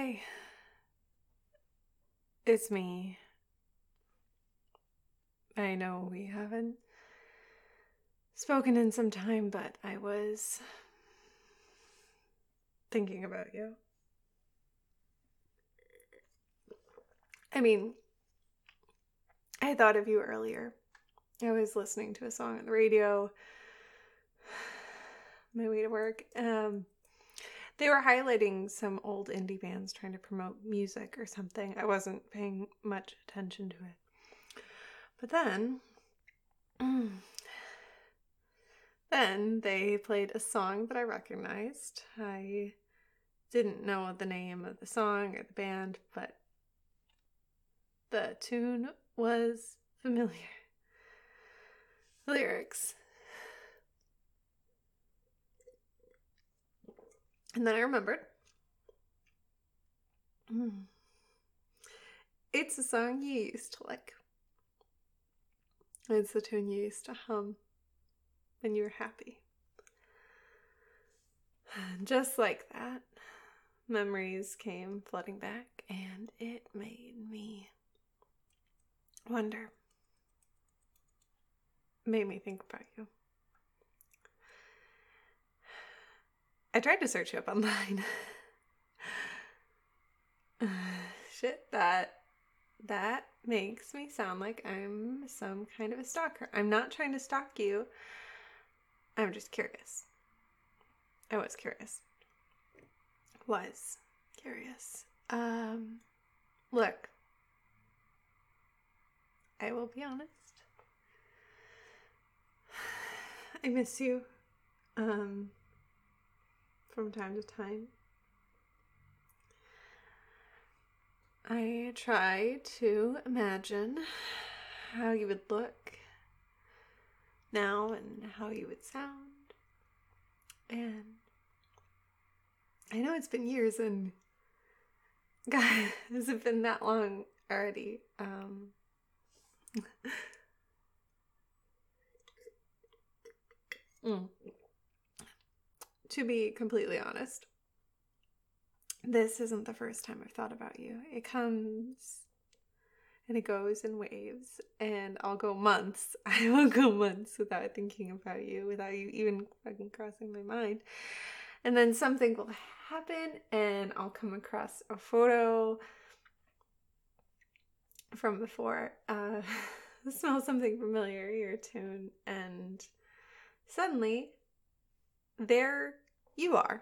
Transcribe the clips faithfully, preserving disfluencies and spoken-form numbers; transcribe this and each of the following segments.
Hey, it's me. I know we haven't spoken in some time, but I was thinking about you. I mean, I thought of you earlier. I was listening to a song on the radio, my way to work. Um, they were highlighting some old indie bands trying to promote music or something. I wasn't paying much attention to it. But then, then they played a song that I recognized. I didn't know the name of the song or the band, but the tune was familiar. Lyrics. And then I remembered. Mm. It's a song you used to like. It's the tune you used to hum when you were happy. Just like that, memories came flooding back, and it made me wonder. Made me think about you. I tried to search you up online. Shit, that that makes me sound like I'm some kind of a stalker. I'm not trying to stalk you. I'm just curious. I was curious. Was curious. Um, look, I will be honest. I miss you. Um, from time to time. I try to imagine how you would look now and how you would sound. And I know it's been years, and God, has it been that long already? Um, mm. To be completely honest, this isn't the first time I've thought about you. It comes and it goes in waves, and I'll go months. I will go months without thinking about you, without you even fucking crossing my mind. And then something will happen, and I'll come across a photo from before, uh, smell something familiar, hear a tune, and suddenly, there you are.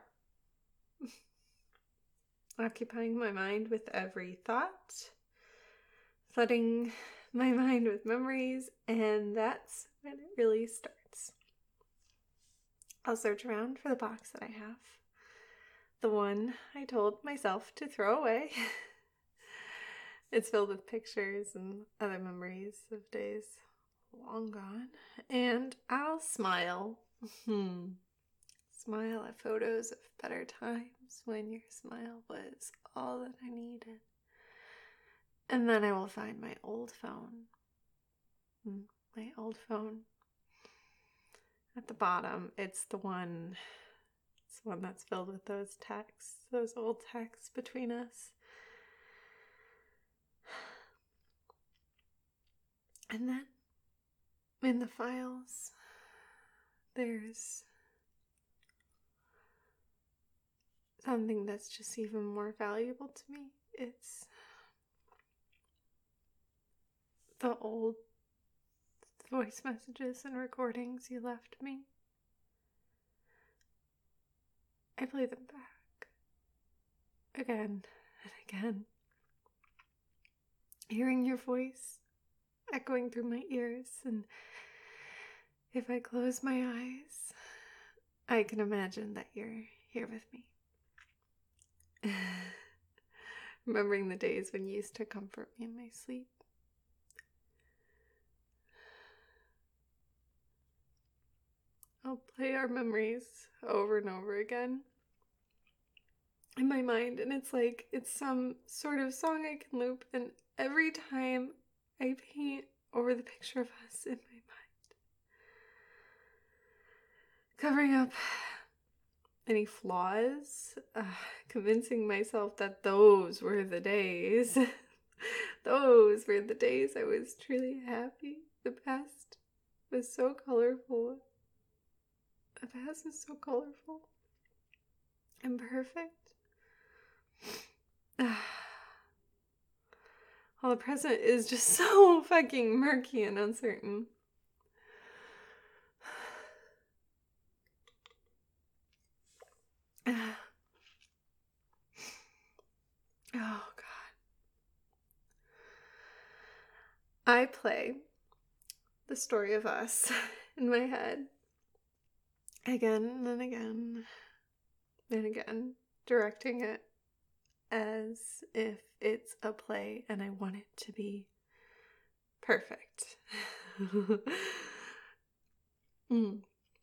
Occupying my mind with every thought, flooding my mind with memories, and that's when it really starts. I'll search around for the box that I have. The one I told myself to throw away. It's filled with pictures and other memories of days long gone. And I'll smile. Hmm. Smile at photos of better times when your smile was all that I needed. And then I will find my old phone. My old phone. At the bottom, it's the one, it's the one that's filled with those texts, those old texts between us. And then, in the files, there's something that's just even more valuable to me. It's the old voice messages and recordings you left me. I play them back again and again, hearing your voice echoing through my ears, and if I close my eyes, I can imagine that you're here with me. Remembering the days when you used to comfort me in my sleep. I'll play our memories over and over again in my mind, and it's like it's some sort of song I can loop, and every time I paint over the picture of us in my mind, covering up any flaws, uh, convincing myself that those were the days. Those were the days I was truly happy. The past was so colorful. The past is so colorful and perfect. While the present is just so fucking murky and uncertain. Oh, God. I play the story of us in my head again and again and again, directing it as if it's a play and I want it to be perfect. mm.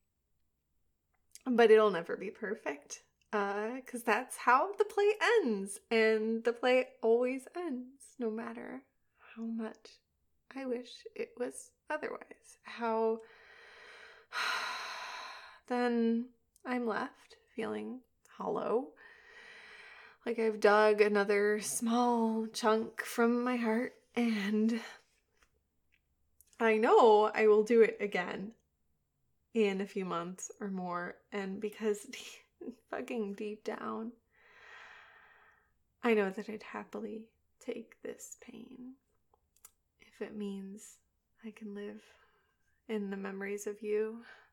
But it'll never be perfect, uh, because that's how the play ends, and the play always ends, no matter how much I wish it was otherwise. How then I'm left feeling hollow, like I've dug another small chunk from my heart, and I know I will do it again in a few months or more, and because fucking deep down, I know that I'd happily take this pain if it means I can live in the memories of you.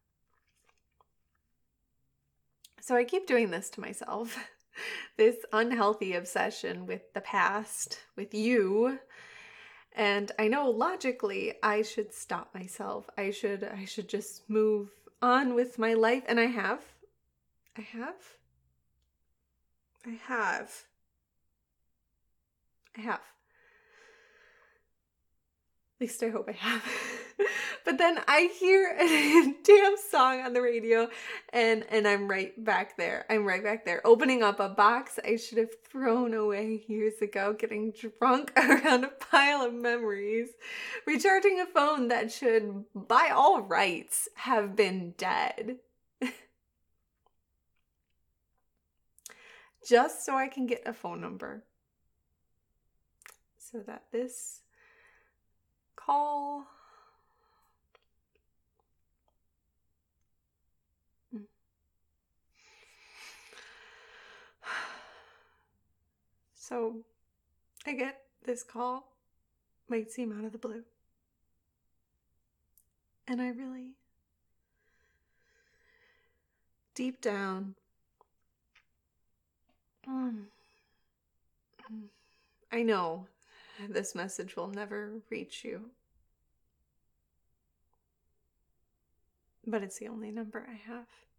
So I keep doing this to myself. This unhealthy obsession with the past, with you. And I know logically I should stop myself. I should I should just move on with my life. And I have. I have. I have. I have. At least I hope I have. But then I hear a damn song on the radio and, and I'm right back there. I'm right back there. Opening up a box I should have thrown away years ago. Getting drunk around a pile of memories. Recharging a phone that should, by all rights, have been dead. Just so I can get a phone number. So that this call... So, I get this call, might seem out of the blue. And I really, deep down, mm, I know this message will never reach you. But it's the only number I have.